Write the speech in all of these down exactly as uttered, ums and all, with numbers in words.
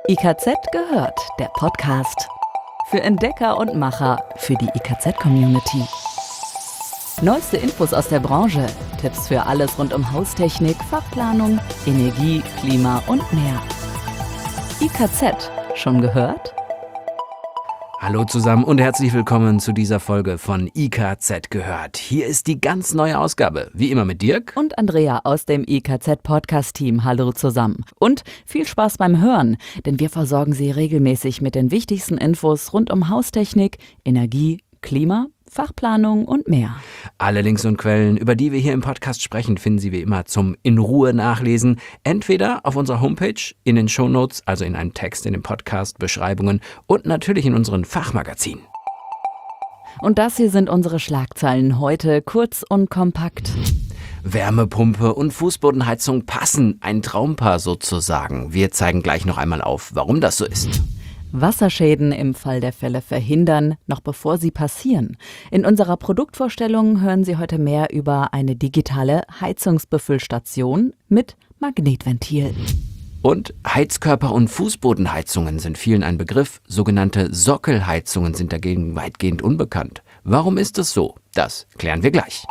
I K Z gehört, der Podcast. Für Entdecker und Macher, für die I K Z-Community. Neueste Infos aus der Branche, Tipps für alles rund um Haustechnik, Fachplanung, Energie, Klima und mehr. I K Z, schon gehört? Hallo zusammen und herzlich willkommen zu dieser Folge von I K Z gehört. Hier ist die ganz neue Ausgabe, wie immer mit Dirk und Andrea aus dem I K Z-Podcast-Team. Hallo zusammen. Und viel Spaß beim Hören, denn wir versorgen Sie regelmäßig mit den wichtigsten Infos rund um Haustechnik, Energie, Klima, Fachplanung und mehr. Alle Links und Quellen, über die wir hier im Podcast sprechen, finden Sie wie immer zum in Ruhe nachlesen. Entweder auf unserer Homepage, in den Shownotes, also in einem Text in den Podcast-Beschreibungen und natürlich in unseren Fachmagazinen. Und das hier sind unsere Schlagzeilen heute, kurz und kompakt. Wärmepumpe und Fußbodenheizung passen, ein Traumpaar sozusagen. Wir zeigen gleich noch einmal auf, warum das so ist. Wasserschäden im Fall der Fälle verhindern, noch bevor sie passieren. In unserer Produktvorstellung hören Sie heute mehr über eine digitale Heizungsbefüllstation mit Magnetventil. Und Heizkörper und Fußbodenheizungen sind vielen ein Begriff. Sogenannte Sockelheizungen sind dagegen weitgehend unbekannt. Warum ist es so? Das klären wir gleich.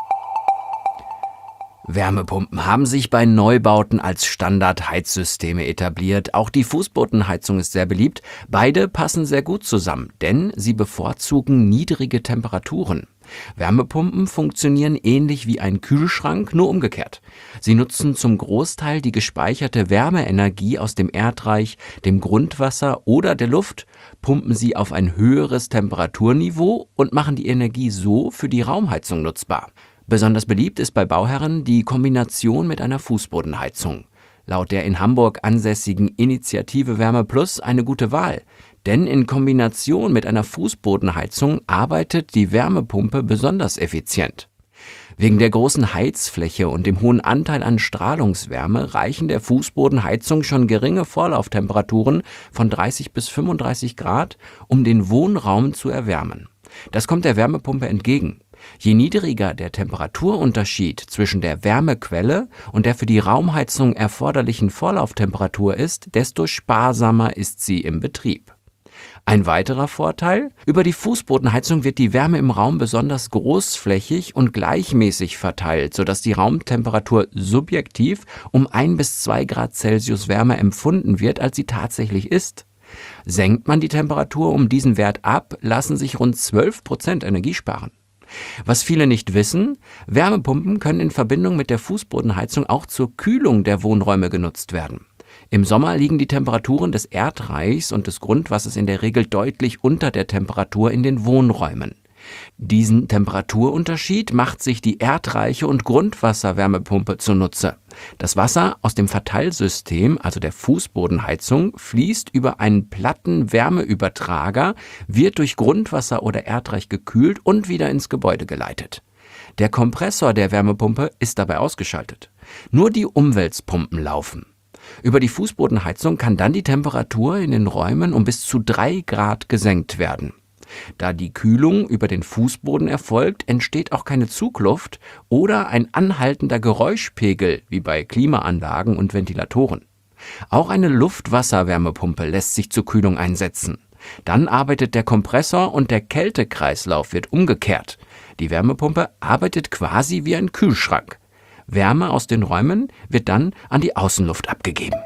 Wärmepumpen haben sich bei Neubauten als Standardheizsysteme etabliert. Auch die Fußbodenheizung ist sehr beliebt. Beide passen sehr gut zusammen, denn sie bevorzugen niedrige Temperaturen. Wärmepumpen funktionieren ähnlich wie ein Kühlschrank, nur umgekehrt. Sie nutzen zum Großteil die gespeicherte Wärmeenergie aus dem Erdreich, dem Grundwasser oder der Luft, pumpen sie auf ein höheres Temperaturniveau und machen die Energie so für die Raumheizung nutzbar. Besonders beliebt ist bei Bauherren die Kombination mit einer Fußbodenheizung. Laut der in Hamburg ansässigen Initiative Wärme Plus eine gute Wahl. Denn in Kombination mit einer Fußbodenheizung arbeitet die Wärmepumpe besonders effizient. Wegen der großen Heizfläche und dem hohen Anteil an Strahlungswärme reichen der Fußbodenheizung schon geringe Vorlauftemperaturen von dreißig bis fünfunddreißig Grad, um den Wohnraum zu erwärmen. Das kommt der Wärmepumpe entgegen. Je niedriger der Temperaturunterschied zwischen der Wärmequelle und der für die Raumheizung erforderlichen Vorlauftemperatur ist, desto sparsamer ist sie im Betrieb. Ein weiterer Vorteil: Über die Fußbodenheizung wird die Wärme im Raum besonders großflächig und gleichmäßig verteilt, sodass die Raumtemperatur subjektiv um ein bis zwei Grad Celsius wärmer empfunden wird, als sie tatsächlich ist. Senkt man die Temperatur um diesen Wert ab, lassen sich rund zwölf Prozent Energie sparen. Was viele nicht wissen: Wärmepumpen können in Verbindung mit der Fußbodenheizung auch zur Kühlung der Wohnräume genutzt werden. Im Sommer liegen die Temperaturen des Erdreichs und des Grundwassers in der Regel deutlich unter der Temperatur in den Wohnräumen. Diesen Temperaturunterschied macht sich die erdreiche und Grundwasserwärmepumpe zunutze. Das Wasser aus dem Verteilsystem, also der Fußbodenheizung, fließt über einen platten Wärmeübertrager, wird durch Grundwasser oder Erdreich gekühlt und wieder ins Gebäude geleitet. Der Kompressor der Wärmepumpe ist dabei ausgeschaltet. Nur die Umwälzpumpen laufen. Über die Fußbodenheizung kann dann die Temperatur in den Räumen um bis zu drei Grad gesenkt werden. Da die Kühlung über den Fußboden erfolgt, entsteht auch keine Zugluft oder ein anhaltender Geräuschpegel wie bei Klimaanlagen und Ventilatoren. Auch eine Luft-Wasser-Wärmepumpe lässt sich zur Kühlung einsetzen. Dann arbeitet der Kompressor und der Kältekreislauf wird umgekehrt. Die Wärmepumpe arbeitet quasi wie ein Kühlschrank. Wärme aus den Räumen wird dann an die Außenluft abgegeben.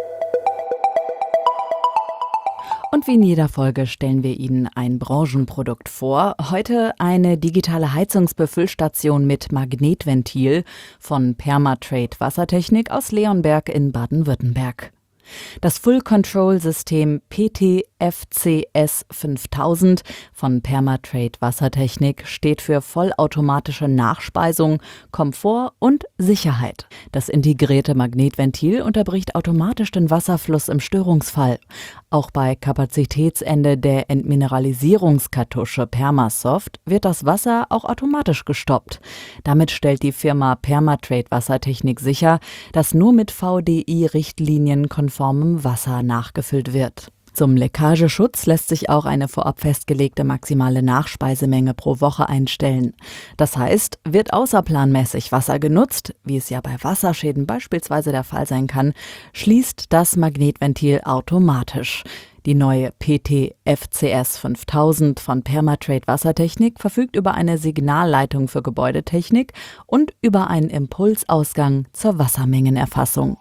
Und wie in jeder Folge stellen wir Ihnen ein Branchenprodukt vor. Heute eine digitale Heizungsbefüllstation mit Magnetventil von Permatrade Wassertechnik aus Leonberg in Baden-Württemberg. Das Full-Control-System P T F C S fünftausend von Permatrade Wassertechnik steht für vollautomatische Nachspeisung, Komfort und Sicherheit. Das integrierte Magnetventil unterbricht automatisch den Wasserfluss im Störungsfall. Auch bei Kapazitätsende der Entmineralisierungskartusche Permasoft wird das Wasser auch automatisch gestoppt. Damit stellt die Firma Permatrade Wassertechnik sicher, dass nur mit V D I-Richtlinien konformem Wasser nachgefüllt wird. Zum Leckageschutz lässt sich auch eine vorab festgelegte maximale Nachspeisemenge pro Woche einstellen. Das heißt, wird außerplanmäßig Wasser genutzt, wie es ja bei Wasserschäden beispielsweise der Fall sein kann, schließt das Magnetventil automatisch. Die neue P T F C S fünftausend von Permatrade Wassertechnik verfügt über eine Signalleitung für Gebäudetechnik und über einen Impulsausgang zur Wassermengenerfassung.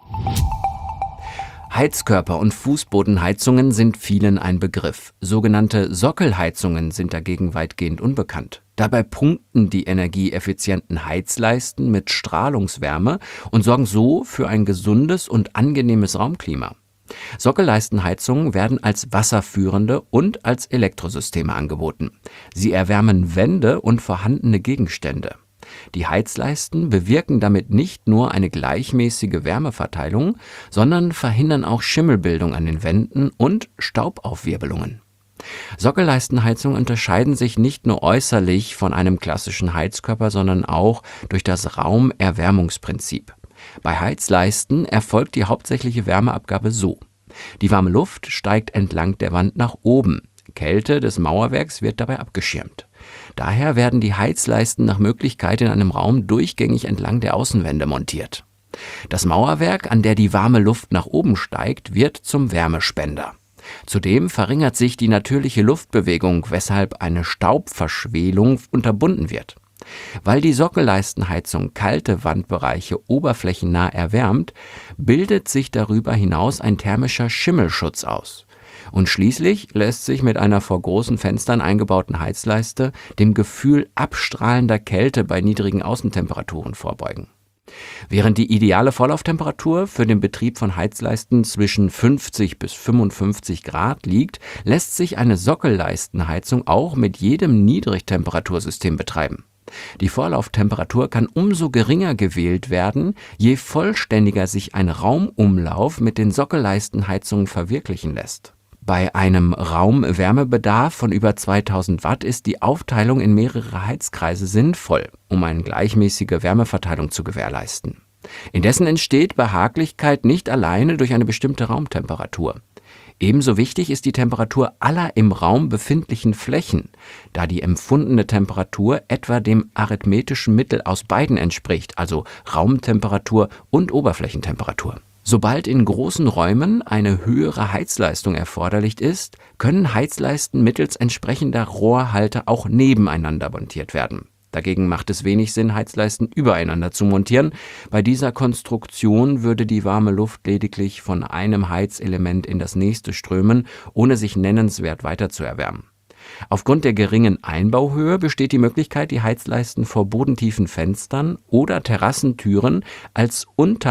Heizkörper und Fußbodenheizungen sind vielen ein Begriff. Sogenannte Sockelheizungen sind dagegen weitgehend unbekannt. Dabei punkten die energieeffizienten Heizleisten mit Strahlungswärme und sorgen so für ein gesundes und angenehmes Raumklima. Sockelleistenheizungen werden als wasserführende und als Elektrosysteme angeboten. Sie erwärmen Wände und vorhandene Gegenstände. Die Heizleisten bewirken damit nicht nur eine gleichmäßige Wärmeverteilung, sondern verhindern auch Schimmelbildung an den Wänden und Staubaufwirbelungen. Sockelleistenheizungen unterscheiden sich nicht nur äußerlich von einem klassischen Heizkörper, sondern auch durch das Raumerwärmungsprinzip. Bei Heizleisten erfolgt die hauptsächliche Wärmeabgabe so: Die warme Luft steigt entlang der Wand nach oben. Kälte des Mauerwerks wird dabei abgeschirmt. Daher werden die Heizleisten nach Möglichkeit in einem Raum durchgängig entlang der Außenwände montiert. Das Mauerwerk, an der die warme Luft nach oben steigt, wird zum Wärmespender. Zudem verringert sich die natürliche Luftbewegung, weshalb eine Staubverschwelung unterbunden wird. Weil die Sockelleistenheizung kalte Wandbereiche oberflächennah erwärmt, bildet sich darüber hinaus ein thermischer Schimmelschutz aus. Und schließlich lässt sich mit einer vor großen Fenstern eingebauten Heizleiste dem Gefühl abstrahlender Kälte bei niedrigen Außentemperaturen vorbeugen. Während die ideale Vorlauftemperatur für den Betrieb von Heizleisten zwischen fünfzig bis fünfundfünfzig Grad liegt, lässt sich eine Sockelleistenheizung auch mit jedem Niedrigtemperatursystem betreiben. Die Vorlauftemperatur kann umso geringer gewählt werden, je vollständiger sich ein Raumumlauf mit den Sockelleistenheizungen verwirklichen lässt. Bei einem Raumwärmebedarf von über zweitausend Watt ist die Aufteilung in mehrere Heizkreise sinnvoll, um eine gleichmäßige Wärmeverteilung zu gewährleisten. Indessen entsteht Behaglichkeit nicht alleine durch eine bestimmte Raumtemperatur. Ebenso wichtig ist die Temperatur aller im Raum befindlichen Flächen, da die empfundene Temperatur etwa dem arithmetischen Mittel aus beiden entspricht, also Raumtemperatur und Oberflächentemperatur. Sobald in großen Räumen eine höhere Heizleistung erforderlich ist, können Heizleisten mittels entsprechender Rohrhalter auch nebeneinander montiert werden. Dagegen macht es wenig Sinn, Heizleisten übereinander zu montieren. Bei dieser Konstruktion würde die warme Luft lediglich von einem Heizelement in das nächste strömen, ohne sich nennenswert weiter zu erwärmen. Aufgrund der geringen Einbauhöhe besteht die Möglichkeit, die Heizleisten vor bodentiefen Fenstern oder Terrassentüren als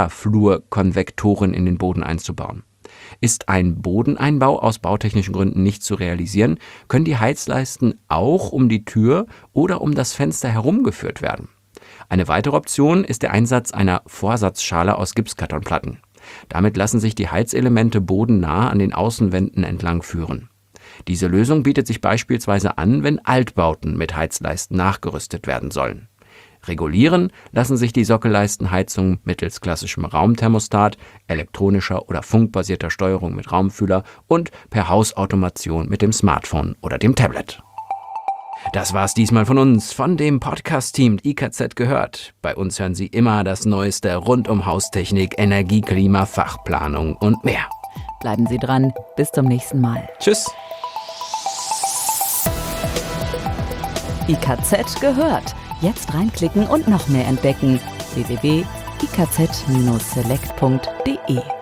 Unterflurkonvektoren in den Boden einzubauen. Ist ein Bodeneinbau aus bautechnischen Gründen nicht zu realisieren, können die Heizleisten auch um die Tür oder um das Fenster herumgeführt werden. Eine weitere Option ist der Einsatz einer Vorsatzschale aus Gipskartonplatten. Damit lassen sich die Heizelemente bodennah an den Außenwänden entlang führen. Diese Lösung bietet sich beispielsweise an, wenn Altbauten mit Heizleisten nachgerüstet werden sollen. Regulieren lassen sich die Sockelleistenheizungen mittels klassischem Raumthermostat, elektronischer oder funkbasierter Steuerung mit Raumfühler und per Hausautomation mit dem Smartphone oder dem Tablet. Das war's diesmal von uns, von dem Podcast-Team I K Z gehört. Bei uns hören Sie immer das Neueste rund um Haustechnik, Energie, Klima, Fachplanung und mehr. Bleiben Sie dran, bis zum nächsten Mal. Tschüss. I K Z gehört. Jetzt reinklicken und noch mehr entdecken. w w w punkt i k z Bindestrich select punkt d e